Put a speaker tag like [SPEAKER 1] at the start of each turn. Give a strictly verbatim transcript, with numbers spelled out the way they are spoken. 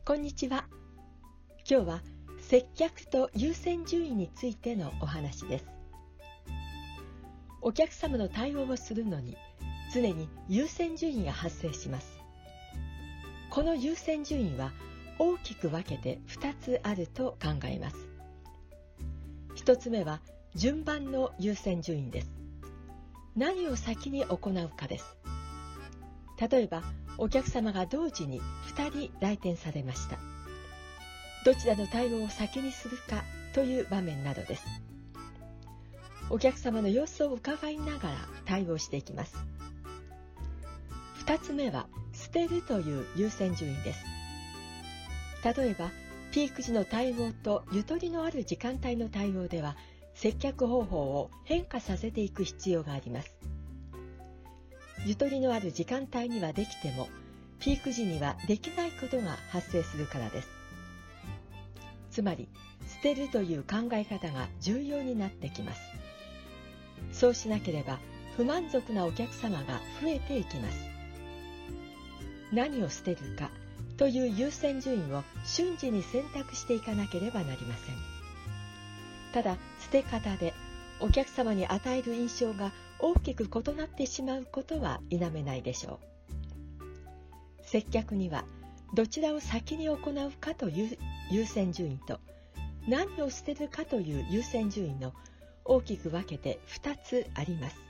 [SPEAKER 1] こんにちは。今日は接客と優先順位についてのお話です。お客様の対応をするのに常に優先順位が発生します。この優先順位は大きく分けてふたつあると考えます。ひとつめは順番の優先順位です。何を先に行うかです。例えばお客様が同時にふたり来店されました。どちらの対応を先にするかという場面などです。お客様の様子を伺いながら対応していきます。ふたつめは捨てるという優先順位です。例えばピーク時の対応とゆとりのある時間帯の対応では接客方法を変化させていく必要があります。ゆとりのある時間帯にはできてもピーク時にはできないことが発生するからです。つまり捨てるという考え方が重要になってきます。そうしなければ不満足なお客様が増えていきます。何を捨てるかという優先順位を瞬時に選択していかなければなりません。ただ捨て方でお客様に与える印象が大きく異なってしまうことは否めないでしょう。接客にはどちらを先に行うかという優先順位と何を捨てるかという優先順位の大きく分けてふたつあります。